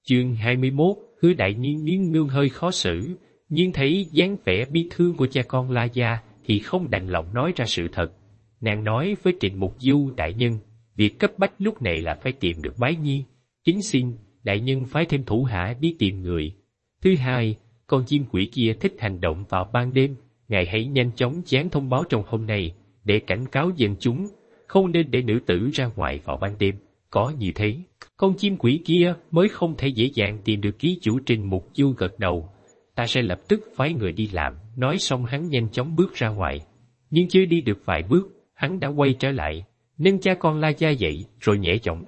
Chương 21, Hứa Đại Niên Niên Nương hơi khó xử, nhưng thấy dáng vẻ bi thương của cha con La Gia thì không đành lòng nói ra sự thật. Nàng nói với Trịnh Mục Du đại nhân, việc cấp bách lúc này là phải tìm được Bái Nhi. Kính xin đại nhân phái thêm thủ hạ đi tìm người. Thứ hai, con chim quỷ kia thích hành động vào ban đêm, ngài hãy nhanh chóng dán thông báo trong hôm nay để cảnh cáo dân chúng, không nên để nữ tử ra ngoài vào ban đêm. Có như thế, con chim quỷ kia mới không thể dễ dàng tìm được ký chủ. Trịnh Mục Du gật đầu. Ta sẽ lập tức phái người đi làm. Nói xong hắn nhanh chóng bước ra ngoài. Nhưng chưa đi được vài bước, hắn đã quay trở lại, nâng cha con La Gia dậy, rồi nhẹ giọng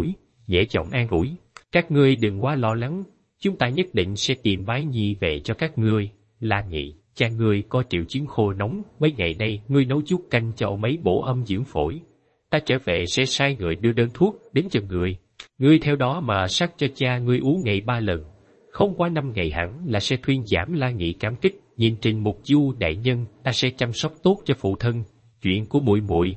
an ủi. Các ngươi đừng quá lo lắng, chúng ta nhất định sẽ tìm Bái Nhi về cho các ngươi. La Nghị, cha ngươi có triệu chứng khô nóng, mấy ngày nay ngươi nấu chút canh cho ông ấy bổ âm dưỡng phổi. Ta trở về sẽ sai người đưa đơn thuốc đến cho ngươi. Ngươi theo đó mà sắc cho cha ngươi uống ngày 3 lần. Không quá 5 ngày hẳn là sẽ thuyên giảm. La Nghị cảm kích, nhìn Trịnh Mục Du đại nhân, ta sẽ chăm sóc tốt cho phụ thân. Chuyện của muội muội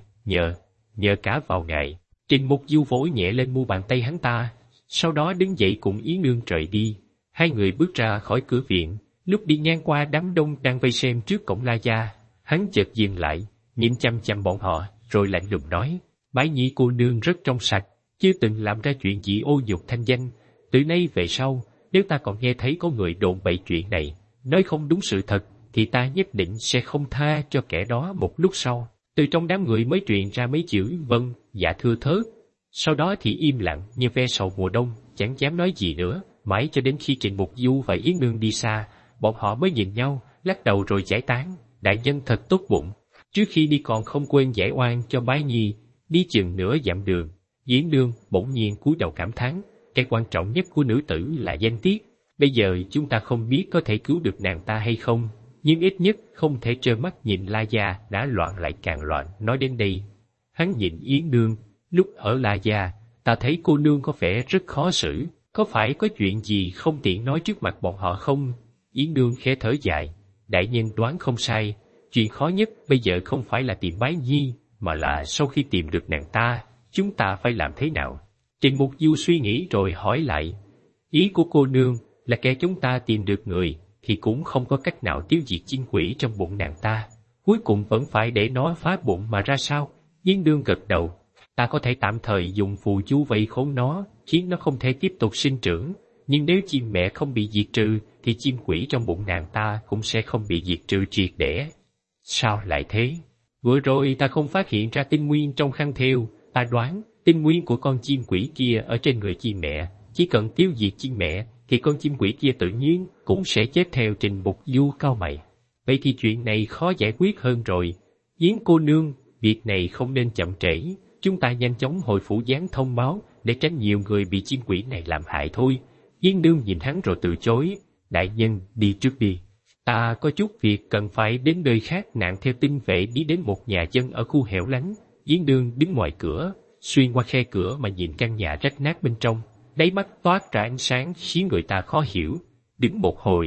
nhờ cả vào ngài. Trịnh Mục Du vỗ nhẹ lên mu bàn tay hắn ta, sau đó đứng dậy cùng Yến Nương rời đi. Hai người bước ra khỏi cửa viện, lúc đi ngang qua đám đông đang vây xem trước cổng La Gia, hắn chợt dừng lại, nhìn chăm chăm bọn họ, rồi lạnh lùng nói: Bái Nhi cô nương rất trong sạch, chưa từng làm ra chuyện gì ô nhục thanh danh. Từ nay về sau, nếu ta còn nghe thấy có người đồn bậy chuyện này, nói không đúng sự thật, thì ta nhất định sẽ không tha cho kẻ đó. Một lúc sau, từ trong đám người mới truyền ra mấy chữ vâng, dạ thưa thớt. Sau đó thì im lặng như ve sầu mùa đông, chẳng dám nói gì nữa, mãi cho đến khi Trịnh Mục Du và Yến Nương đi xa, bọn họ mới nhìn nhau, lắc đầu rồi giải tán. Đại nhân thật tốt bụng, trước khi đi còn không quên giải oan cho Bái Nhi. Đi chừng nửa dặm đường, Yến Nương bỗng nhiên cúi đầu cảm thán, cái quan trọng nhất của nữ tử là danh tiết. Bây giờ chúng ta không biết có thể cứu được nàng ta hay không, nhưng ít nhất không thể trơ mắt nhìn La Gia đã loạn lại càng loạn. Nói đến đây, hắn nhìn Yến Nương, lúc ở La Gia, ta thấy cô nương có vẻ rất khó xử, có phải có chuyện gì không tiện nói trước mặt bọn họ không? Yến Nương khẽ thở dài, đại nhân đoán không sai, chuyện khó nhất bây giờ không phải là tìm Bái Nhi, mà là sau khi tìm được nàng ta, chúng ta phải làm thế nào? Trịnh Mục Du suy nghĩ rồi hỏi lại, ý của cô nương là kẻ chúng ta tìm được người, thì cũng không có cách nào tiêu diệt chim quỷ trong bụng nàng ta, cuối cùng vẫn phải để nó phá bụng mà ra sao? Yến Nương gật đầu, ta có thể tạm thời dùng phù chú vây khốn nó, khiến nó không thể tiếp tục sinh trưởng, nhưng nếu chim mẹ không bị diệt trừ, thì chim quỷ trong bụng nàng ta cũng sẽ không bị diệt trừ triệt để. Sao lại thế? Vừa rồi ta không phát hiện ra tinh nguyên trong khăn thêu, ta đoán tinh nguyên của con chim quỷ kia ở trên người chim mẹ, chỉ cần tiêu diệt chim mẹ, thì con chim quỷ kia tự nhiên cũng sẽ chết theo. Trịnh Mục Du cau mày. Vậy thì chuyện này khó giải quyết hơn rồi. Yến cô nương, việc này không nên chậm trễ, chúng ta nhanh chóng hồi phủ gián thông báo để tránh nhiều người bị chim quỷ này làm hại thôi. Yến Nương nhìn hắn rồi từ chối, đại nhân đi trước đi. Ta có chút việc cần phải đến nơi khác. Nạn theo tinh vệ đi đến một nhà dân ở khu hẻo lánh. Yến Nương đứng ngoài cửa, xuyên qua khe cửa mà nhìn căn nhà rách nát bên trong, đáy mắt toát ra ánh sáng khiến người ta khó hiểu. Đứng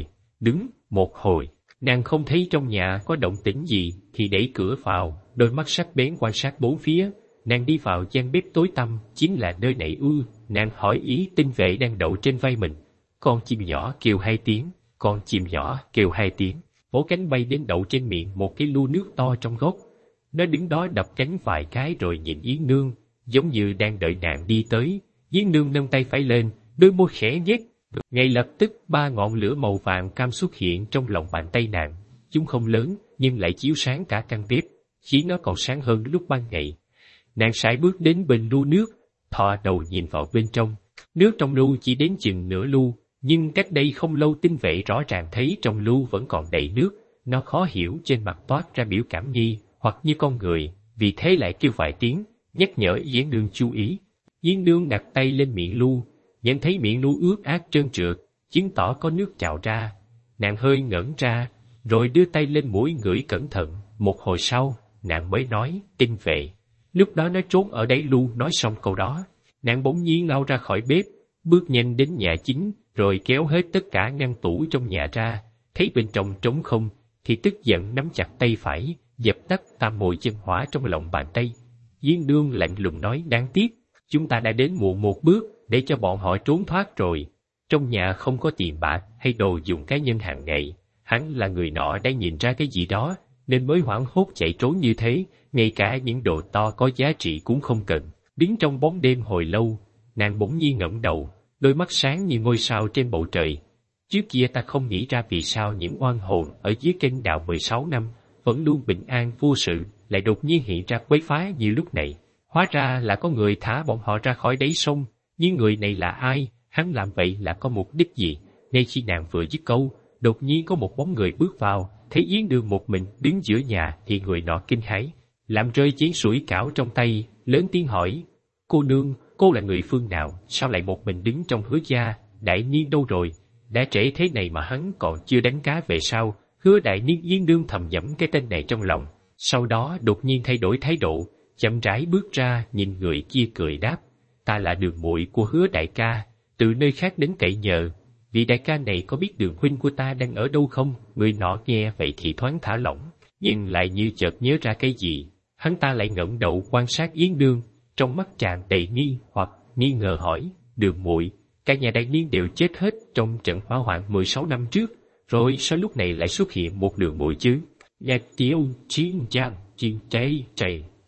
một hồi, nàng không thấy trong nhà có động tĩnh gì thì đẩy cửa vào, đôi mắt sắc bén quan sát bốn phía. Nàng đi vào gian bếp tối tăm, chính là nơi này ư? Nàng hỏi ý tinh vệ đang đậu trên vai mình. Con chim nhỏ kêu 2 tiếng, vỗ cánh bay đến đậu trên miệng một cái lu nước to trong gốc. Nó đứng đó đập cánh vài cái rồi nhìn Yến Nương, giống như đang đợi nàng đi tới. Yến Nương nâng tay phải lên, đôi môi khẽ nhếch. Ngay lập tức 3 ngọn lửa màu vàng cam xuất hiện trong lòng bàn tay nàng. Chúng không lớn, nhưng lại chiếu sáng cả căn bếp, khiến nó còn sáng hơn lúc ban ngày. Nàng sải bước đến bên lu nước, thò đầu nhìn vào bên trong. Nước trong lu chỉ đến chừng nửa lu, nhưng cách đây không lâu tinh vệ rõ ràng thấy trong lu vẫn còn đầy nước. Nó khó hiểu, trên mặt toát ra biểu cảm nghi hoặc như con người, vì thế lại kêu vài tiếng, nhắc nhở Yến Nương chú ý. Yến Nương đặt tay lên miệng lu, nhận thấy miệng lu ướt át trơn trượt, chứng tỏ có nước trào ra. Nàng hơi ngẩn ra, rồi đưa tay lên mũi ngửi cẩn thận. Một hồi sau, nàng mới nói, tinh vệ. Lúc đó nó trốn ở đáy lu. Nói xong câu đó, nàng bỗng nhiên lao ra khỏi bếp, bước nhanh đến nhà chính, rồi kéo hết tất cả ngăn tủ trong nhà ra. Thấy bên trong trống không, thì tức giận nắm chặt tay phải, dập tắt tam mùi chân hỏa trong lòng bàn tay. Yến Nương lạnh lùng nói, đáng tiếc, chúng ta đã đến muộn một bước để cho bọn họ trốn thoát rồi. Trong nhà không có tiền bạc hay đồ dùng cá nhân hàng ngày, hắn là người nọ đang nhìn ra cái gì đó, nên mới hoảng hốt chạy trốn như thế, ngay cả những đồ to có giá trị cũng không cần. Đứng trong bóng đêm hồi lâu, nàng bỗng nhiên ngẩng đầu, đôi mắt sáng như ngôi sao trên bầu trời. Trước kia ta không nghĩ ra vì sao những oan hồn ở dưới kênh đạo 16 năm, vẫn luôn bình an vô sự, lại đột nhiên hiện ra quấy phá như lúc này. Hóa ra là có người thả bọn họ ra khỏi đáy sông, nhưng người này là ai, hắn làm vậy là có mục đích gì? Ngay khi nàng vừa dứt câu, đột nhiên có một bóng người bước vào, thấy Yến Đương một mình đứng giữa nhà thì người nọ kinh hãi, làm rơi chén sủi cảo trong tay, lớn tiếng hỏi: "Cô nương, cô là người phương nào, sao lại một mình đứng trong Hứa gia? Đại niên đâu rồi?" Đã trễ thế này mà hắn còn chưa đánh cá về sao? Hứa Đại Niên Yến Đương thầm nhẩm cái tên này trong lòng, sau đó đột nhiên thay đổi thái độ, chậm rãi bước ra, nhìn người kia cười đáp: "Ta là Đường muội của Hứa đại ca, từ nơi khác đến cậy nhờ. Vị đại ca này có biết Đường huynh của ta đang ở đâu không?" Người nọ nghe vậy thì thoáng thả lỏng, nhưng lại như chợt nhớ ra cái gì, hắn ta lại ngẩng đầu quan sát Yến Đương, trong mắt tràn đầy nghi hoặc nghi ngờ hỏi: "Đường muội, cả nhà Đại Niên đều chết hết trong trận hỏa hoạn 16 năm trước, rồi sao lúc này lại xuất hiện một Đường muội chứ?" Nhà tiểu chiến trang chiến cháy chày